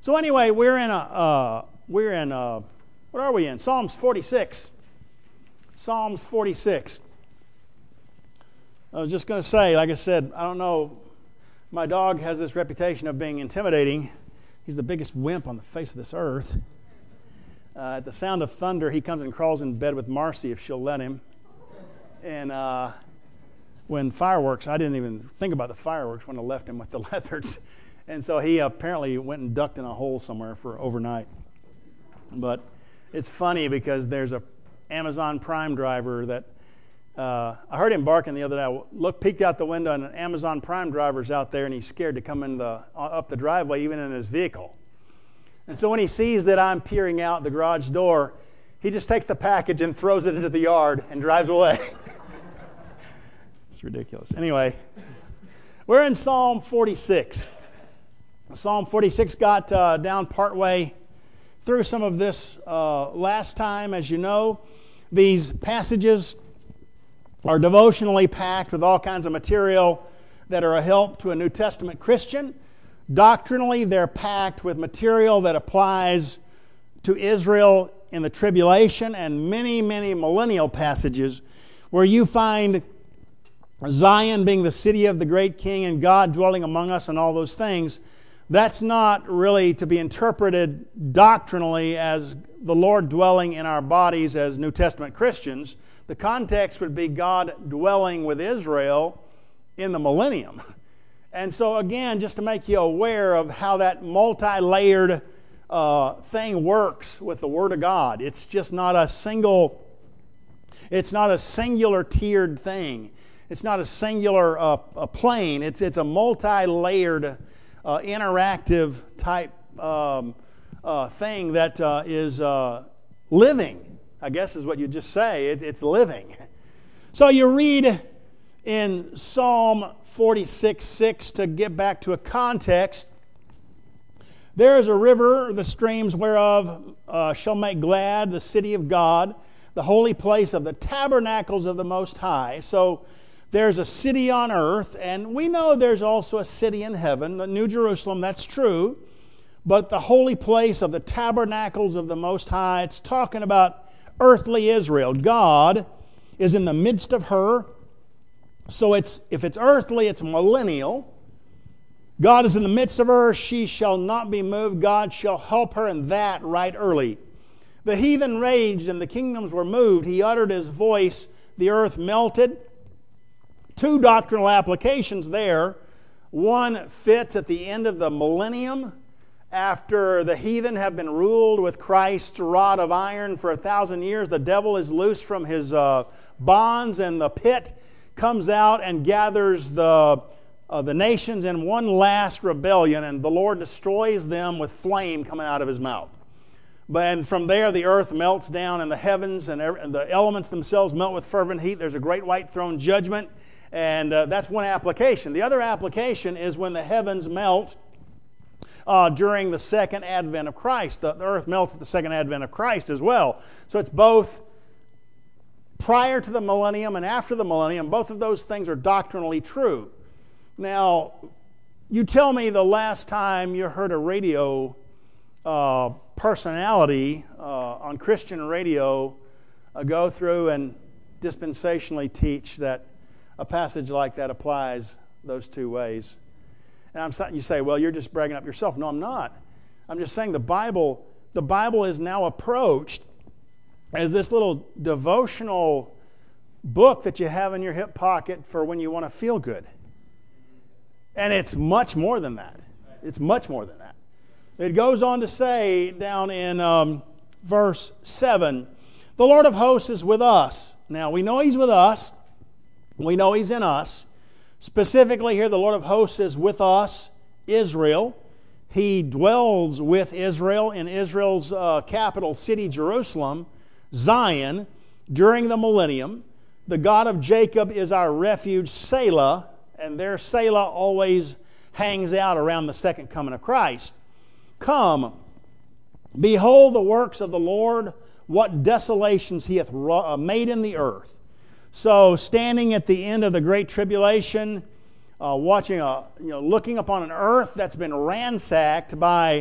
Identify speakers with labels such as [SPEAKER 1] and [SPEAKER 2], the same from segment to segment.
[SPEAKER 1] So anyway, what are we in? Psalms 46. Psalms 46. I was just going to say, like I said, I don't know, my dog has this reputation of being intimidating. He's the biggest wimp on the face of this earth. At the sound of thunder, he comes and crawls in bed with Marcy if she'll let him. And when fireworks, I didn't even think about the fireworks when I left him with the Leathards. And so he apparently went and ducked in a hole somewhere for overnight. But it's funny because there's a Amazon Prime driver that I heard him barking the other day. I peeked out the window, and an Amazon Prime driver's out there, and he's scared to come up the driveway, even in his vehicle. And so when he sees that I'm peering out the garage door, he just takes the package and throws it into the yard and drives away. It's ridiculous. Anyway, we're in Psalm 46. Psalm 46 got down partway through some of this last time. As you know, these passages are devotionally packed with all kinds of material that are a help to a New Testament Christian. Doctrinally, they're packed with material that applies to Israel in the tribulation, and many, many millennial passages where you find Zion being the city of the great king and God dwelling among us and all those things. That's not really to be interpreted doctrinally as the Lord dwelling in our bodies as New Testament Christians. The context would be God dwelling with Israel in the millennium. And so again, just to make you aware of how that multi-layered thing works with the Word of God. It's just not a singular tiered thing. It's not a singular a plane. It's a multi-layered interactive type thing that is living, I guess is what you just say. It's living. So you read in Psalm 46:6, to get back to a context, there is a river, the streams whereof shall make glad the city of God, the holy place of the tabernacles of the Most High. So there's a city on earth, and we know there's also a city in heaven, the New Jerusalem, that's true. But the holy place of the tabernacles of the Most High, it's talking about earthly Israel. God is in the midst of her. So if it's earthly, it's millennial. God is in the midst of her. She shall not be moved. God shall help her, and that right early. The heathen raged, and the kingdoms were moved. He uttered his voice. The earth melted. Two doctrinal applications there. One fits at the end of the millennium, after the heathen have been ruled with Christ's rod of iron for 1,000 years. The devil is loosed from his bonds, and the pit comes out and gathers the nations in one last rebellion, and the Lord destroys them with flame coming out of his mouth. And from there, the earth melts down, and the heavens and the elements themselves melt with fervent heat. There's a great white throne judgment, and that's one application. The other application is when the heavens melt during the second advent of Christ. The earth melts at the second advent of Christ as well. So it's both prior to the millennium and after the millennium. Both of those things are doctrinally true. Now, you tell me the last time you heard a radio personality on Christian radio go through and dispensationally teach that a passage like that applies those two ways. And you say, well, you're just bragging up yourself. No, I'm not. I'm just saying the Bible is now approached as this little devotional book that you have in your hip pocket for when you want to feel good. And it's much more than that. It's much more than that. It goes on to say down in verse 7, the Lord of hosts is with us. Now, we know He's with us. We know He's in us. Specifically here, the Lord of hosts is with us, Israel. He dwells with Israel in Israel's capital city, Jerusalem, Zion, during the millennium. The God of Jacob is our refuge, Selah, and their Selah always hangs out around the second coming of Christ. Come, behold the works of the Lord, what desolations He hath made in the earth. So, standing at the end of the great tribulation, looking upon an earth that's been ransacked by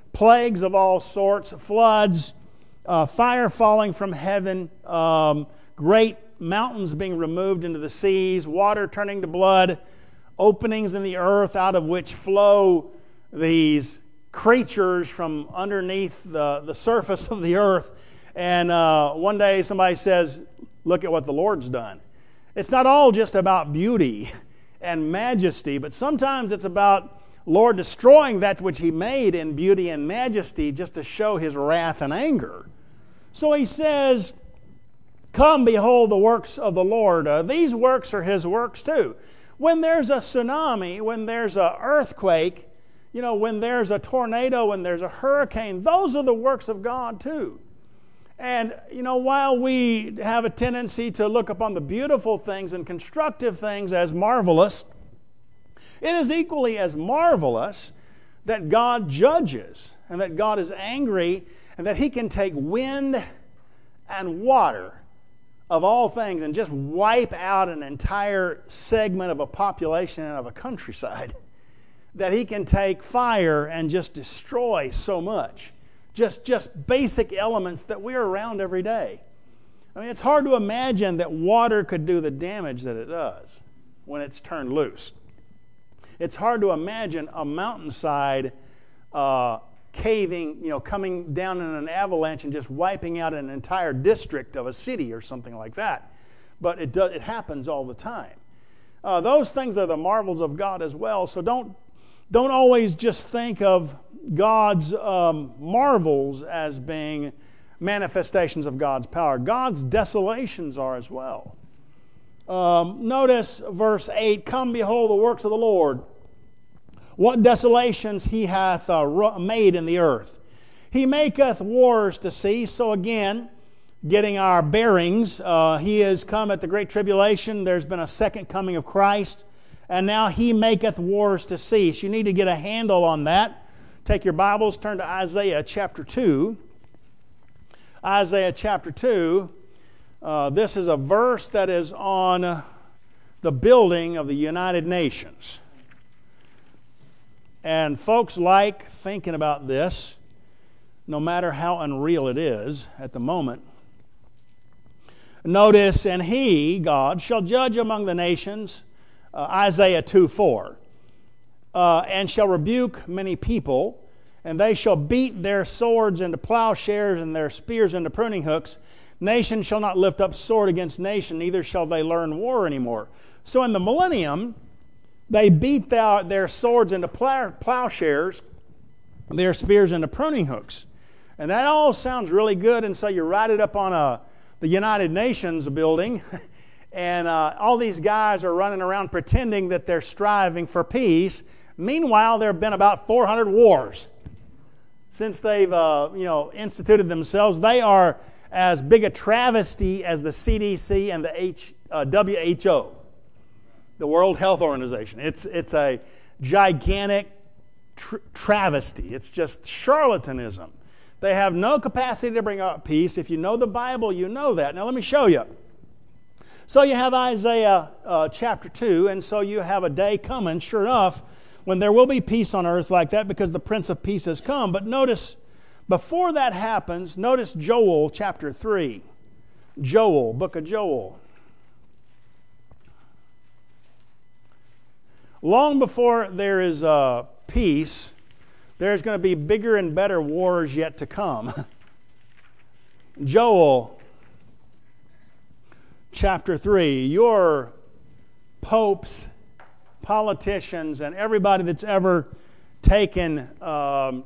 [SPEAKER 1] plagues of all sorts, floods, fire falling from heaven, great mountains being removed into the seas, water turning to blood, openings in the earth out of which flow these creatures from underneath the surface of the earth. And one day somebody says, look at what the Lord's done. It's not all just about beauty and majesty, but sometimes it's about Lord destroying that which He made in beauty and majesty just to show His wrath and anger. So He says, come behold the works of the Lord. These works are His works too. When there's a tsunami, when there's an earthquake, when there's a tornado, when there's a hurricane, those are the works of God too. And, while we have a tendency to look upon the beautiful things and constructive things as marvelous, it is equally as marvelous that God judges and that God is angry and that He can take wind and water of all things and just wipe out an entire segment of a population and of a countryside. That He can take fire and just destroy so much. Just basic elements that we're around every day. I mean, it's hard to imagine that water could do the damage that it does when it's turned loose. It's hard to imagine a mountainside caving, coming down in an avalanche and just wiping out an entire district of a city or something like that. But it happens all the time. Those things are the marvels of God as well. So don't always just think of God's marvels as being manifestations of God's power. God's desolations are as well. Notice verse 8, come behold the works of the Lord. What desolations He hath made in the earth. He maketh wars to cease. So again, getting our bearings, He has come at the Great Tribulation. There's been a second coming of Christ. And now He maketh wars to cease. You need to get a handle on that. Take your Bibles, turn to Isaiah chapter 2. Isaiah chapter 2. This is a verse that is on the building of the United Nations. And folks like thinking about this, no matter how unreal it is at the moment. Notice, and He, God, shall judge among the nations, Isaiah 2:4, and shall rebuke many people, and they shall beat their swords into plowshares and their spears into pruning hooks. Nation shall not lift up sword against nation, neither shall they learn war anymore. So in the millennium, they beat their swords into plowshares, their spears into pruning hooks. And that all sounds really good, and so you write it up on the United Nations building, and all these guys are running around pretending that they're striving for peace. Meanwhile, there have been about 400 wars since they've instituted themselves. They are as big a travesty as the CDC and the WHO, the World Health Organization. It's a gigantic travesty. It's just charlatanism. They have no capacity to bring about peace. If you know the Bible, you know that. Now let me show you. So you have Isaiah chapter 2, and so you have a day coming, sure enough, when there will be peace on earth like that because the Prince of Peace has come. But notice, before that happens, notice Joel chapter 3. Joel, book of Joel. Long before there is peace, there's going to be bigger and better wars yet to come. Joel chapter 3. Your popes, politicians, and everybody that's ever taken a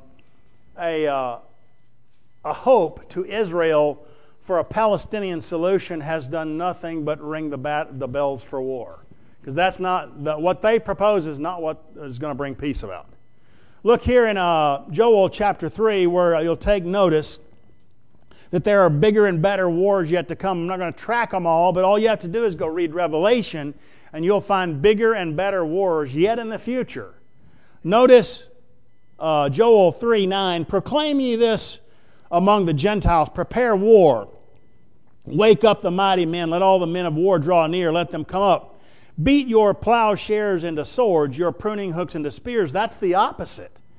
[SPEAKER 1] hope to Israel for a Palestinian solution has done nothing but ring the bells for war. Because that's not what they propose is not what is going to bring peace about. Look here in Joel chapter 3 where you'll take notice that there are bigger and better wars yet to come. I'm not going to track them all, but all you have to do is go read Revelation and you'll find bigger and better wars yet in the future. Notice Joel 3:9, proclaim ye this among the Gentiles, prepare war. Wake up the mighty men, let all the men of war draw near, let them come up. Beat your plowshares into swords, your pruning hooks into spears. That's the opposite.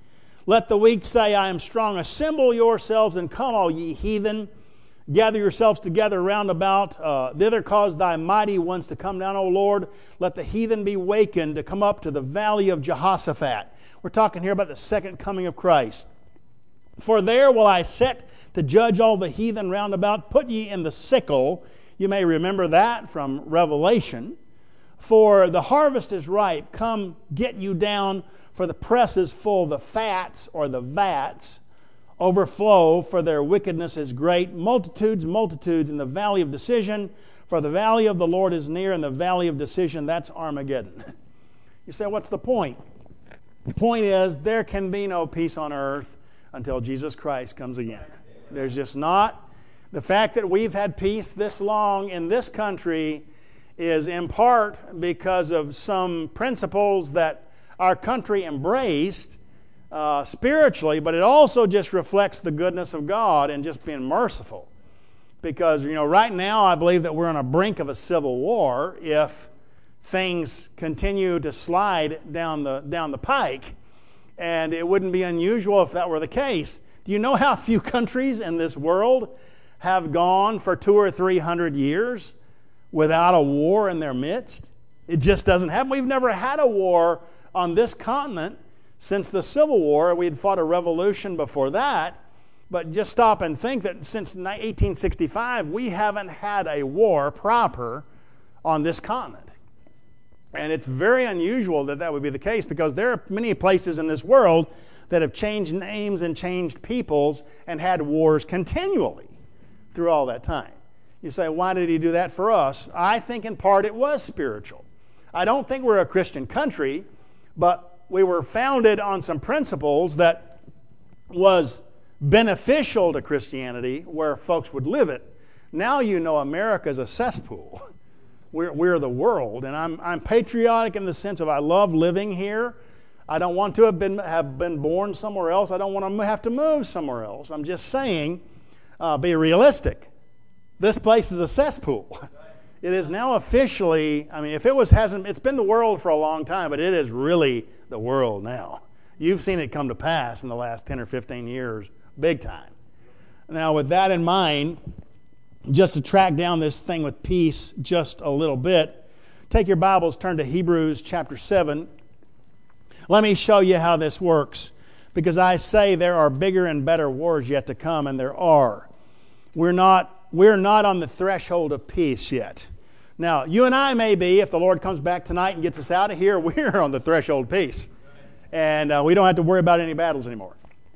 [SPEAKER 1] Let the weak say, I am strong. Assemble yourselves and come, all ye heathen. Gather yourselves together round about. Thither cause thy mighty ones to come down, O Lord. Let the heathen be wakened to come up to the valley of Jehoshaphat. We're talking here about the second coming of Christ. For there will I set to judge all the heathen round about. Put ye in the sickle. You may remember that from Revelation. For the harvest is ripe. Come, get you down, for the press is full. The fats, or the vats, overflow, for their wickedness is great. Multitudes, multitudes in the valley of decision. For the valley of the Lord is near, and the valley of decision, that's Armageddon. You say, what's the point? The point is, there can be no peace on earth until Jesus Christ comes again. There's just not. The fact that we've had peace this long in this country is in part because of some principles that our country embraced spiritually, but it also just reflects the goodness of God and just being merciful. Because, right now I believe that we're on the brink of a civil war if things continue to slide down the pike. And it wouldn't be unusual if that were the case. Do you know how few countries in this world have gone for 200 or 300 years without a war in their midst? It just doesn't happen. We've never had a war on this continent since the Civil War. We had fought a revolution before that. But just stop and think that since 1865, we haven't had a war proper on this continent. And it's very unusual that that would be the case, because there are many places in this world that have changed names and changed peoples and had wars continually through all that time. You say, why did he do that for us? I think in part it was spiritual. I don't think we're a Christian country, but we were founded on some principles that was beneficial to Christianity where folks would live it. Now America's a cesspool. We're the world, and I'm patriotic in the sense of I love living here. I don't want to have been born somewhere else. I don't want to have to move somewhere else. I'm just saying, be realistic. This place is a cesspool. It is now officially, it's been the world for a long time, but it is really the world now. You've seen it come to pass in the last 10 or 15 years, big time. Now, with that in mind, just to track down this thing with peace just a little bit, take your Bibles, turn to Hebrews chapter 7. Let me show you how this works, because I say there are bigger and better wars yet to come, and there are. We're not on the threshold of peace yet. Now, you and I may be, if the Lord comes back tonight and gets us out of here, we're on the threshold of peace. And we don't have to worry about any battles anymore.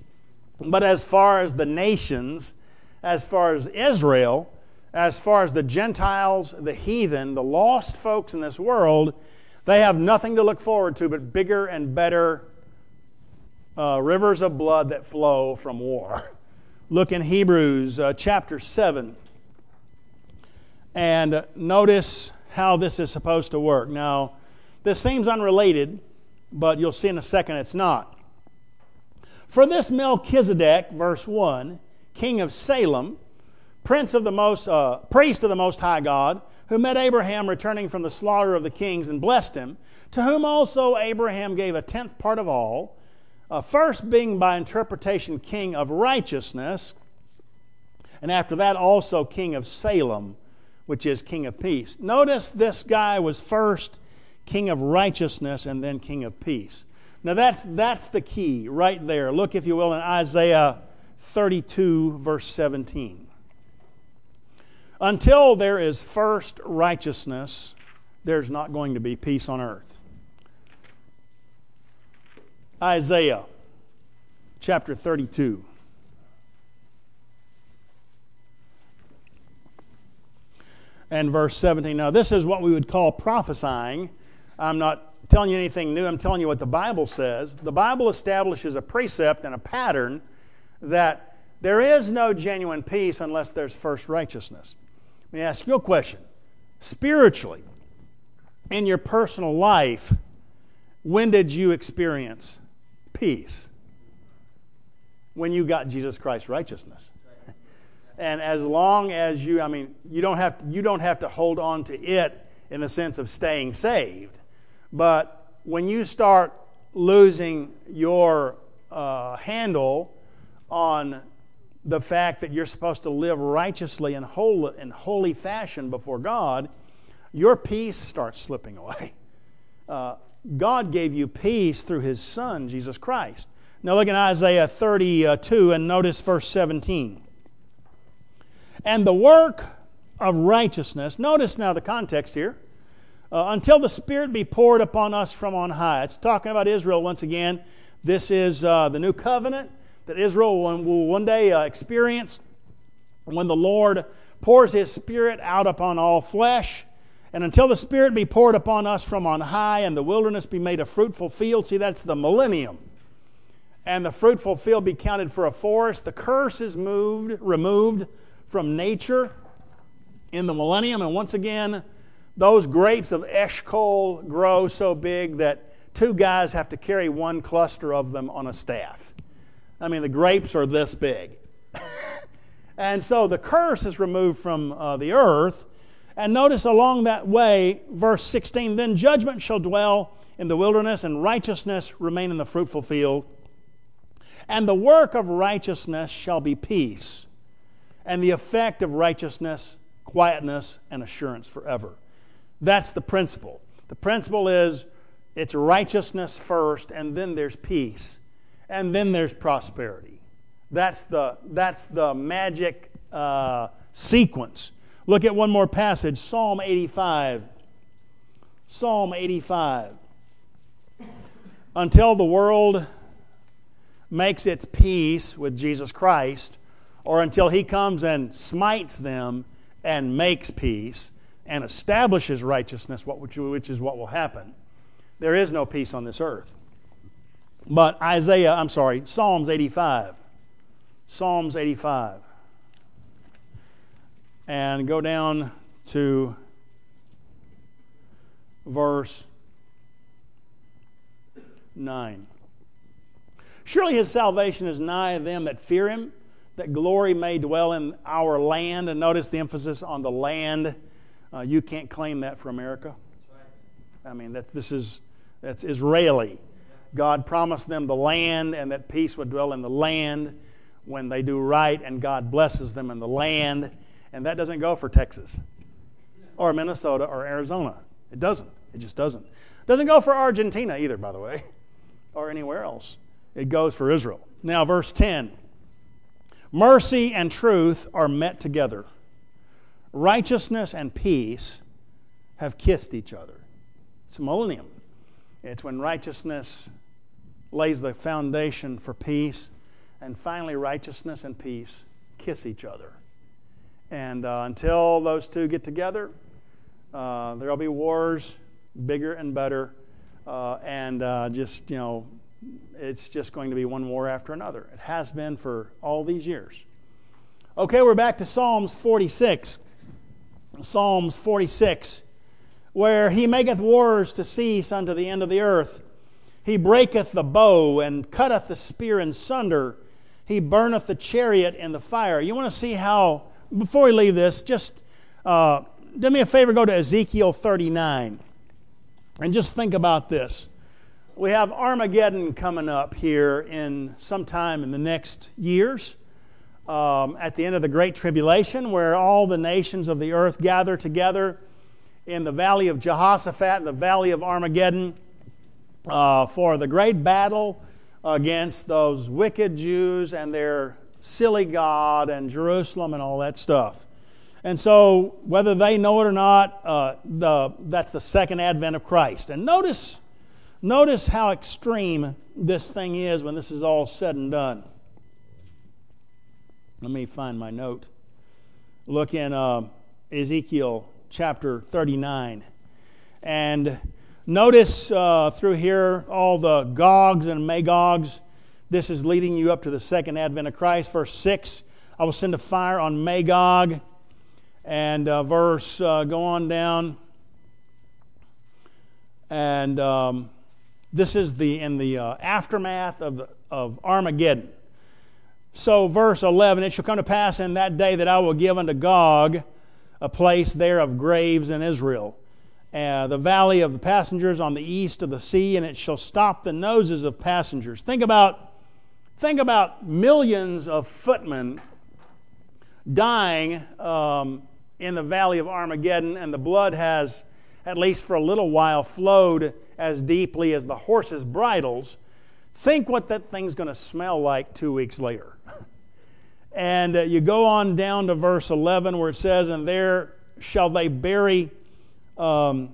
[SPEAKER 1] But as far as the nations, as far as Israel, as far as the Gentiles, the heathen, the lost folks in this world, they have nothing to look forward to but bigger and better rivers of blood that flow from war. Look in Hebrews chapter 7 and notice how this is supposed to work. Now, this seems unrelated, but you'll see in a second it's not. For this Melchizedek, verse 1, king of Salem, priest of the Most High God, who met Abraham returning from the slaughter of the kings and blessed him, to whom also Abraham gave a tenth part of all, first being by interpretation king of righteousness, and after that also king of Salem, which is king of peace. Notice this guy was first king of righteousness and then king of peace. Now that's the key right there. Look, if you will, in Isaiah 32, verse 17. Until there is first righteousness, there's not going to be peace on earth. Isaiah chapter 32. And verse 17. Now, this is what we would call prophesying. I'm not telling you anything new. I'm telling you what the Bible says. The Bible establishes a precept and a pattern that there is no genuine peace unless there's first righteousness. Let me ask you a question. Spiritually, in your personal life, when did you experience peace? When you got Jesus Christ's righteousness. And as long as you don't have to hold on to it in the sense of staying saved. But when you start losing your handle on the fact that you're supposed to live righteously and holy fashion before God, your peace starts slipping away. God gave you peace through His Son, Jesus Christ. Now look in Isaiah 32 and notice verse 17. And the work of righteousness, notice now the context here, until the Spirit be poured upon us from on high. It's talking about Israel once again. This is the new covenant that Israel will one day experience when the Lord pours His Spirit out upon all flesh. And until the Spirit be poured upon us from on high and the wilderness be made a fruitful field. See, that's the millennium. And the fruitful field be counted for a forest. The curse is removed from nature in the millennium. And once again, those grapes of Eshcol grow so big that two guys have to carry one cluster of them on a staff. I mean, the grapes are this big. And so the curse is removed from the earth. And notice along that way, verse 16, then judgment shall dwell in the wilderness, and righteousness remain in the fruitful field. And the work of righteousness shall be peace, and the effect of righteousness, quietness, and assurance forever. That's the principle. The principle is it's righteousness first, and then there's peace, and then there's prosperity. That's the magic sequence. Look at one more passage, Psalm 85. Psalm 85. Until the world makes its peace with Jesus Christ, or until He comes and smites them and makes peace and establishes righteousness, which is what will happen, there is no peace on this earth. But Psalms 85. Psalms 85. And go down to verse 9. Surely His salvation is nigh them that fear Him, that glory may dwell in our land. And notice the emphasis on the land. You can't claim that for America. I mean, that's Israeli. God promised them the land and that peace would dwell in the land when they do right, and God blesses them in the land. And that doesn't go for Texas or Minnesota or Arizona. It doesn't. It just doesn't. It doesn't go for Argentina either, by the way, or anywhere else. It goes for Israel. Now, verse 10. Mercy and truth are met together. Righteousness and peace have kissed each other. It's a millennium. It's when righteousness lays the foundation for peace, and finally righteousness and peace kiss each other. And until those two get together, there will be wars, bigger and better, it's just going to be one war after another. It has been for all these years. Okay, we're back to Psalms 46. Psalms 46, where He maketh wars to cease unto the end of the earth. He breaketh the bow and cutteth the spear in sunder. He burneth the chariot in the fire. You want to see how... Before we leave this, just do me a favor, go to Ezekiel 39. And just think about this. We have Armageddon coming up here in sometime in the next years, at the end of the Great Tribulation, where all the nations of the earth gather together in the valley of Jehoshaphat, the valley of Armageddon, for the great battle against those wicked Jews and their silly God and Jerusalem and all that stuff. And so, whether they know it or not, that's the second advent of Christ. And notice how extreme this thing is when this is all said and done. Let me find my note. Look in Ezekiel chapter 39. And notice through here all the Gogs and Magogs. This is leading you up to the second advent of Christ. Verse 6, I will send a fire on Magog. And go on down. And this is in the aftermath of Armageddon. So verse 11, it shall come to pass in that day that I will give unto Gog a place there of graves in Israel, the valley of the passengers on the east of the sea, and it shall stop the noses of passengers. Think about Think about millions of footmen dying in the valley of Armageddon, and the blood has, at least for a little while, flowed as deeply as the horses' bridles. Think what that thing's going to smell like 2 weeks later. And you go on down to verse 11 where it says, "And there shall they bury Gog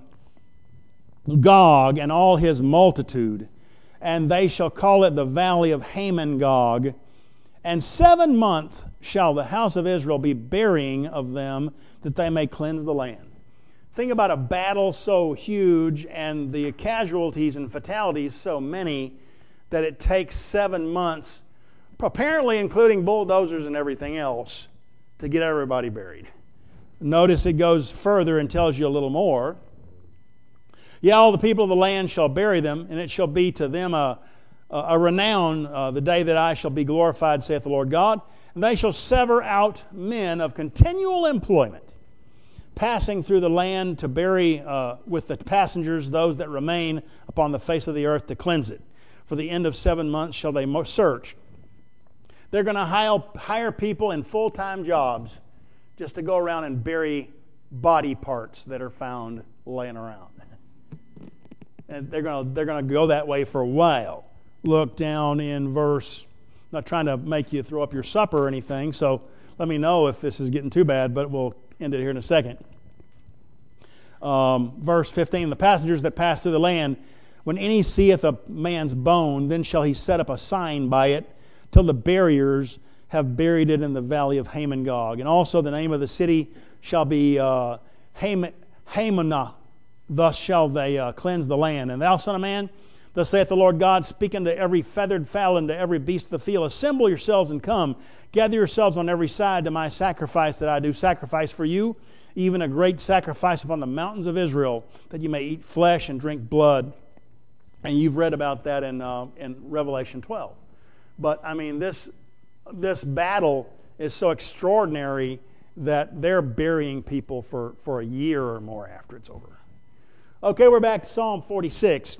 [SPEAKER 1] and all his multitude, and they shall call it the valley of Haman Gog. And 7 months shall the house of Israel be burying of them, that they may cleanse the land." Think about a battle so huge and the casualties and fatalities so many that it takes 7 months, apparently including bulldozers and everything else, to get everybody buried. Notice it goes further and tells you a little more. "Yea, all the people of the land shall bury them, and it shall be to them a renown the day that I shall be glorified, saith the Lord God. And they shall sever out men of continual employment, passing through the land to bury with the passengers those that remain upon the face of the earth to cleanse it. For the end of 7 months shall they search." They're going to hire people in full-time jobs just to go around and bury body parts that are found laying around. And they're going to go that way for a while. Look down in verse, I'm not trying to make you throw up your supper or anything, so let me know if this is getting too bad, but we'll end it here in a second. Verse 15, "The passengers that pass through the land, when any seeth a man's bone, then shall he set up a sign by it, till the buriers have buried it in the valley of Haman Gog. And also the name of the city shall be Hamanah. Thus shall they cleanse the land. And thou, son of man, thus saith the Lord God, speak unto every feathered fowl and to every beast of the field, assemble yourselves and come, gather yourselves on every side to my sacrifice that I do sacrifice for you, even a great sacrifice upon the mountains of Israel, that you may eat flesh and drink blood." And you've read about that in Revelation 12. But I mean, this battle is so extraordinary that they're burying people for a year or more after it's over. Okay, we're back to Psalm 46,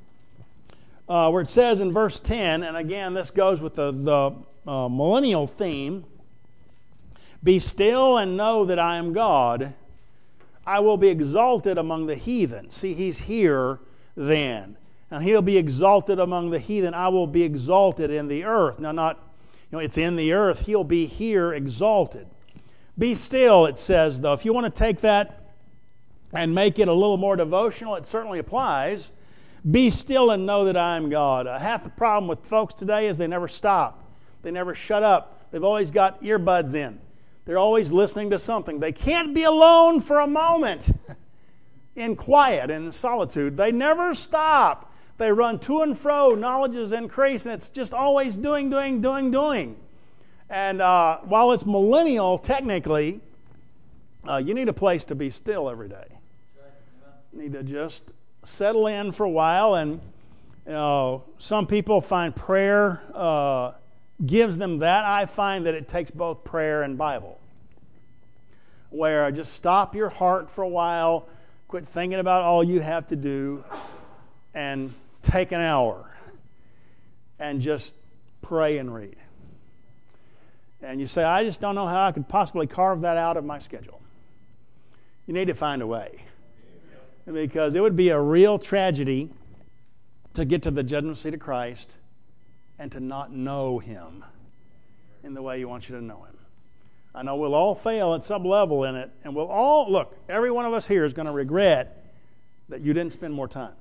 [SPEAKER 1] where it says in verse 10, and again, this goes with the millennial theme, "Be still and know that I am God. I will be exalted among the heathen." See, he's here then. And he'll be exalted among the heathen. I will be exalted in the earth. Now, not, it's in the earth. He'll be here exalted. Be still, it says, though. If you want to take that and make it a little more devotional, it certainly applies. Be still and know that I am God. Half the problem with folks today is they never stop. They never shut up. They've always got earbuds in. They're always listening to something. They can't be alone for a moment in quiet and in solitude. They never stop. They run to and fro. Knowledge is increased, and it's just always doing. And while it's millennial, technically, you need a place to be still every day. You need to just settle in for a while. And some people find prayer gives them that. I find that it takes both prayer and Bible, where just stop your heart for a while, quit thinking about all you have to do, and take an hour and just pray and read. And you say, "I just don't know how I could possibly carve that out of my schedule." You need to find a way. Because it would be a real tragedy to get to the judgment seat of Christ and to not know Him in the way He wants you to know Him. I know we'll all fail at some level in it, and we'll all, look, every one of us here is going to regret that you didn't spend more time.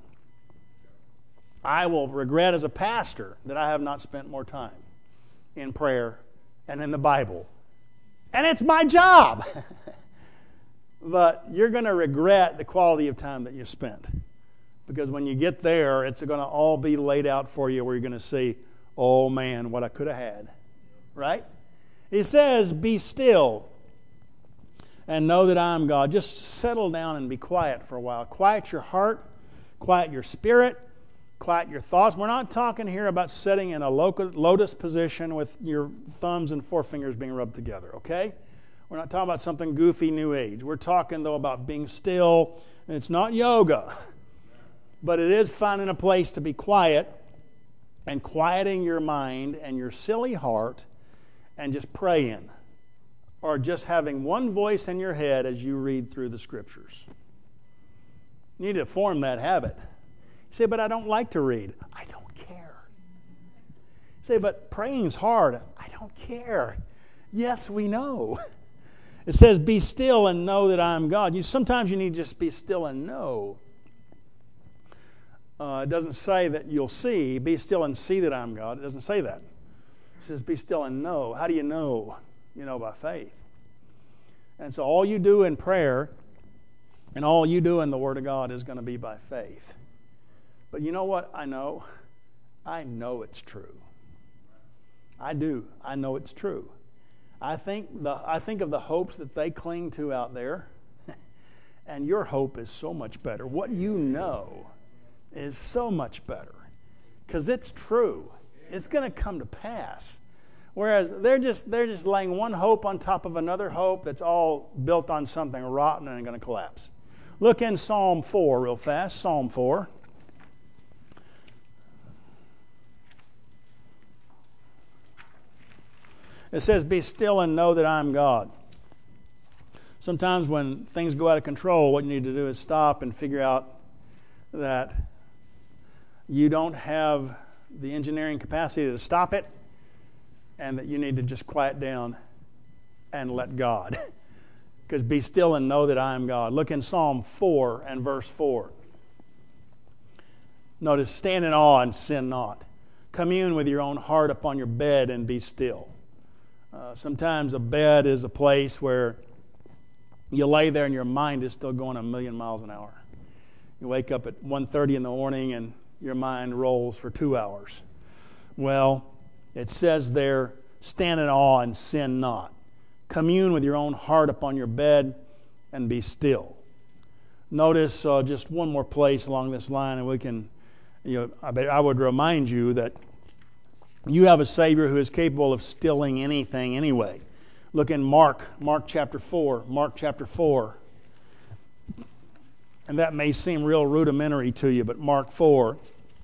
[SPEAKER 1] I will regret as a pastor that I have not spent more time in prayer and in the Bible. And it's my job. But you're going to regret the quality of time that you spent. Because when you get there, it's going to all be laid out for you where you're going to see, "Oh man, what I could have had." Right? He says, "Be still and know that I am God." Just settle down and be quiet for a while. Quiet your heart, quiet your spirit, quiet your thoughts. We're not talking here about sitting in a lotus position with your thumbs and forefingers being rubbed together, okay? We're not talking about something goofy new age. We're talking, though, about being still. And it's not yoga, but it is finding a place to be quiet and quieting your mind and your silly heart and just praying, or just having one voice in your head as you read through the Scriptures. You need to form that habit. You say, but I don't like to read. I don't care. You say, but praying's hard. I don't care. Yes, we know. It says, be still and know that I am God. Sometimes you need to just be still and know. It doesn't say that you'll see. Be still and see that I am God. It doesn't say that. It says, be still and know. How do you know? You know by faith. And so all you do in prayer and all you do in the Word of God is going to be by faith. But you know what I know? I know it's true. I do. I know it's true. I think of the hopes that they cling to out there, and your hope is so much better. What you know is so much better because it's true. It's going to come to pass. Whereas they're just laying one hope on top of another hope that's all built on something rotten and going to collapse. Look in Psalm 4 real fast. Psalm 4. It says, be still and know that I am God. Sometimes when things go out of control, what you need to do is stop and figure out that you don't have the engineering capacity to stop it, and that you need to just quiet down and let God. Because be still and know that I am God. Look in Psalm 4 and verse 4. Notice, stand in awe and sin not. Commune with your own heart upon your bed and be still. Sometimes a bed is a place where you lay there and your mind is still going 1,000,000 miles an hour. You wake up at 1:30 in the morning and your mind rolls for 2 hours. Well, it says there, stand in awe and sin not. Commune with your own heart upon your bed and be still. Notice just one more place along this line, and we can, I would remind you that you have a Savior who is capable of stilling anything anyway. Look in Mark chapter 4. Mark chapter 4. And that may seem real rudimentary to you, but Mark 4.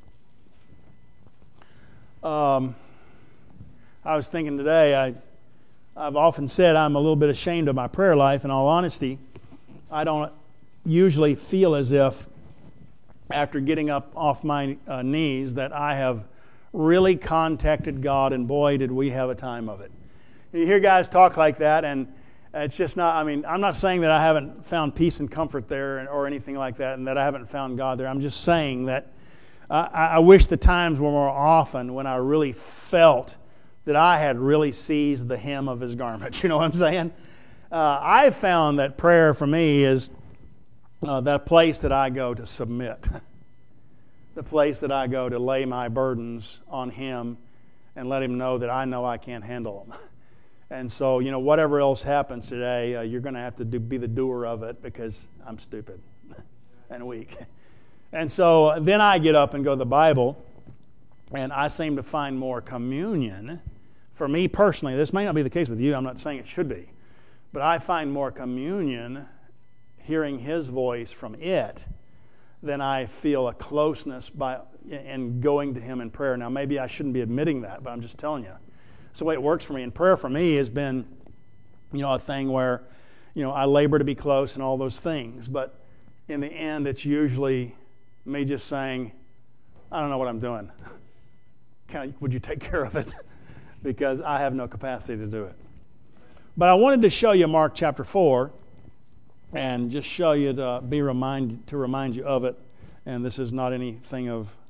[SPEAKER 1] I was thinking today, I've often said I'm a little bit ashamed of my prayer life. In all honesty, I don't usually feel as if after getting up off my knees that I have really contacted God, and boy, did we have a time of it. You hear guys talk like that, and it's just not, I'm not saying that I haven't found peace and comfort there or anything like that, and that I haven't found God there. I'm just saying that I wish the times were more often when I really felt that I had really seized the hem of His garment. You know what I'm saying? I've found that prayer for me is that place that I go to submit. The place that I go to lay my burdens on Him and let Him know that I know I can't handle them. And so, whatever else happens today, you're going to have to be the doer of it because I'm stupid and weak. And so then I get up and go to the Bible, and I seem to find more communion. For me personally, this may not be the case with you. I'm not saying it should be. But I find more communion hearing His voice from it than I feel a closeness in going to Him in prayer. Now, maybe I shouldn't be admitting that, but I'm just telling you. It's the way it works for me. And prayer for me has been, a thing where, I labor to be close and all those things. But in the end, it's usually me just saying, I don't know what I'm doing. Would you take care of it? Because I have no capacity to do it. But I wanted to show you Mark chapter 4 and just show you to remind you of it. And this is not anything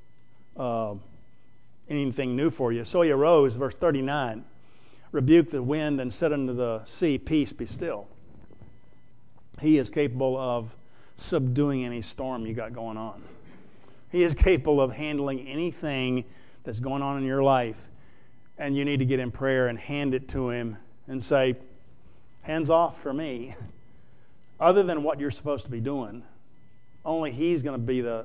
[SPEAKER 1] new for you. So He arose, verse 39, rebuked the wind and said unto the sea, peace, be still. He is capable of subduing any storm you got going on. He is capable of handling anything that's going on in your life, and you need to get in prayer and hand it to Him and say, hands off for me. Other than what you're supposed to be doing, only He's going to be the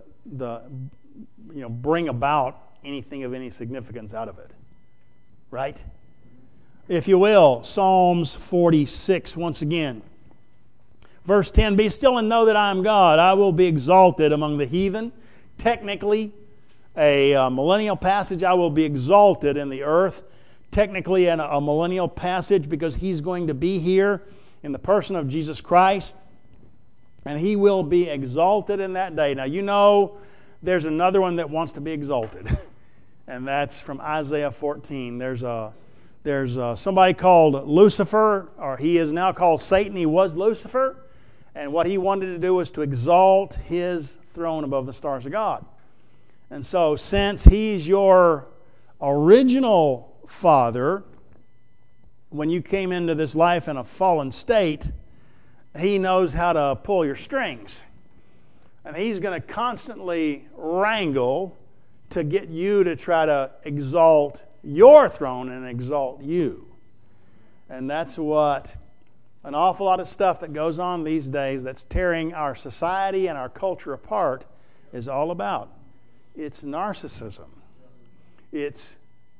[SPEAKER 1] bring about anything of any significance out of it. Right? If you will, Psalms 46 once again. Verse 10, be still and know that I am God. I will be exalted among the heathen. Technically, a millennial passage. I will be exalted in the earth. Technically a millennial passage because He's going to be here in the person of Jesus Christ. And He will be exalted in that day. Now, you know there's another one that wants to be exalted. And that's from Isaiah 14. There's somebody called Lucifer, or he is now called Satan. He was Lucifer. And what he wanted to do was to exalt his throne above the stars of God. And so since he's your original father, when you came into this life in a fallen state, he knows how to pull your strings. And he's going to constantly wrangle to get you to try to exalt your throne and exalt you. And that's what an awful lot of stuff that goes on these days that's tearing our society and our culture apart is all about. It's narcissism. It's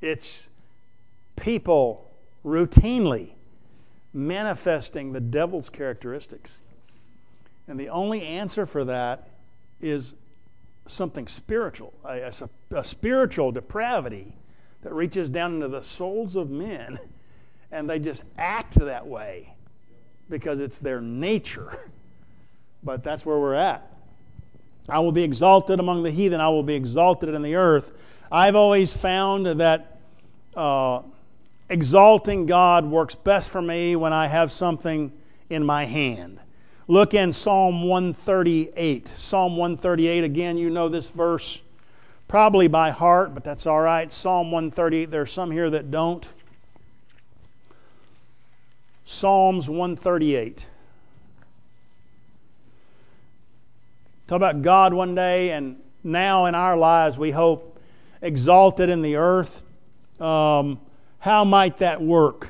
[SPEAKER 1] people routinely manifesting the devil's characteristics. And the only answer for that is something spiritual, a spiritual depravity that reaches down into the souls of men, and they just act that way because it's their nature. But that's where we're at. I will be exalted among the heathen. I will be exalted in the earth. I've always found that exalting God works best for me when I have something in my hand. Look in Psalm 138. Psalm 138, again, you know this verse probably by heart, but that's all right. Psalm 138, there are some here that don't. Psalms 138. Talk about God one day, and now in our lives we hope exalted in the earth. How might that work?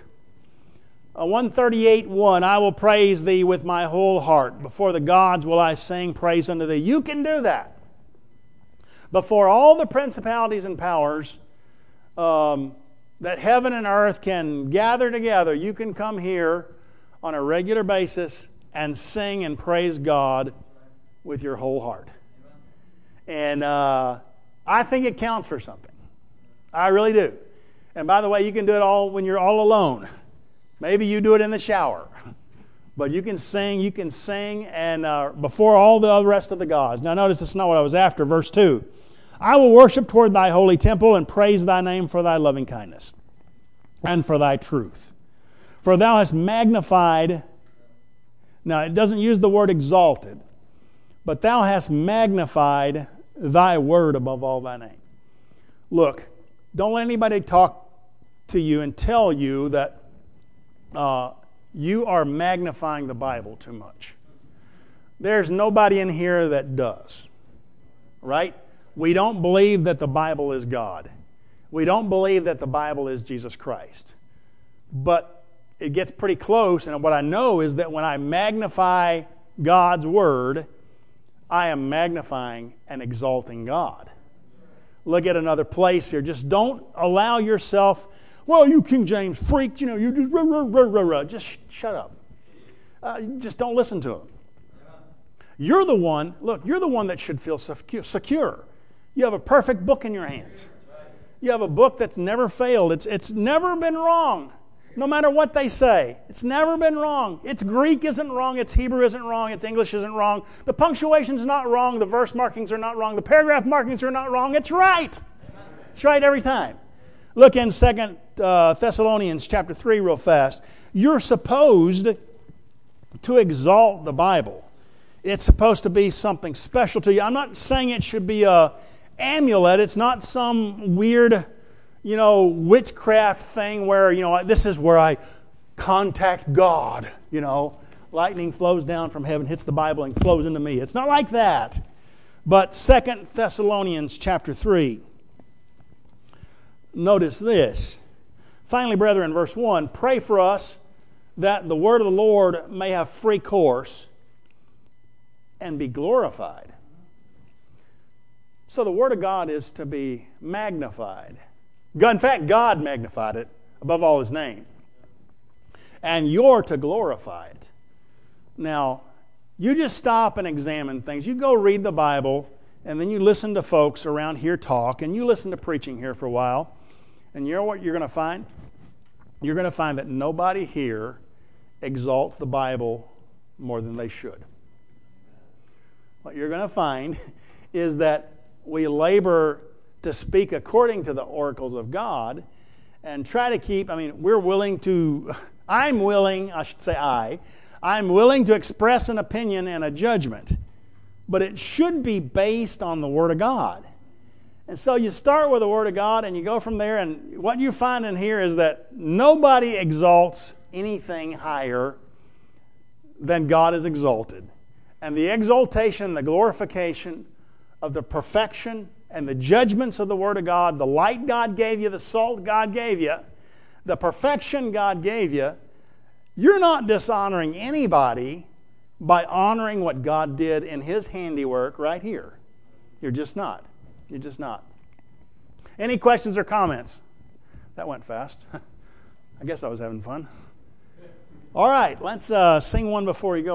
[SPEAKER 1] 138:1, I will praise Thee with my whole heart. Before the gods will I sing praise unto Thee. You can do that. Before all the principalities and powers that heaven and earth can gather together, you can come here on a regular basis and sing and praise God with your whole heart. And I think it counts for something. I really do. And by the way, you can do it all when you're all alone. Maybe you do it in the shower. But you can sing and before all the rest of the gods. Now notice that's not what I was after. Verse 2. I will worship toward Thy holy temple and praise Thy name for Thy loving kindness and for Thy truth. For Thou hast magnified, now it doesn't use the word exalted, but Thou hast magnified Thy word above all Thy name. Look, don't let anybody talk to you and tell you that you are magnifying the Bible too much. There's nobody in here that does. Right? We don't believe that the Bible is God. We don't believe that the Bible is Jesus Christ. But it gets pretty close, and what I know is that when I magnify God's Word, I am magnifying and exalting God. Look at another place here. Just don't allow yourself, well, you King James freak, you just rah, rah, rah, rah, rah. Just shut up. Just don't listen to him. You're the one that should feel secure. You have a perfect book in your hands. You have a book that's never failed. It's never been wrong, no matter what they say. It's never been wrong. Its Greek isn't wrong. Its Hebrew isn't wrong. Its English isn't wrong. The punctuation's not wrong. The verse markings are not wrong. The paragraph markings are not wrong. It's right. It's right every time. Look in 2 Thessalonians chapter 3 real fast. You're supposed to exalt the Bible. It's supposed to be something special to you. I'm not saying it should be a amulet. It's not some weird, witchcraft thing where, this is where I contact God. Lightning flows down from heaven, hits the Bible, and flows into me. It's not like that. But 2 Thessalonians chapter 3. Notice this. Finally, brethren, verse 1, pray for us that the word of the Lord may have free course and be glorified. So the Word of God is to be magnified. In fact, God magnified it above all His name. And you're to glorify it. Now, you just stop and examine things. You go read the Bible and then you listen to folks around here talk, and you listen to preaching here for a while, and you know what you're going to find? You're going to find that nobody here exalts the Bible more than they should. What you're going to find is that we labor to speak according to the oracles of God and try to keep, I'm willing to express an opinion and a judgment, but it should be based on the Word of God. And so you start with the Word of God and you go from there, and what you find in here is that nobody exalts anything higher than God is exalted. And the exaltation, the glorification of the perfection and the judgments of the Word of God, the light God gave you, the salt God gave you, the perfection God gave you, you're not dishonoring anybody by honoring what God did in His handiwork right here. You're just not. You're just not. Any questions or comments? That went fast. I guess I was having fun. All right, let's sing one before you go.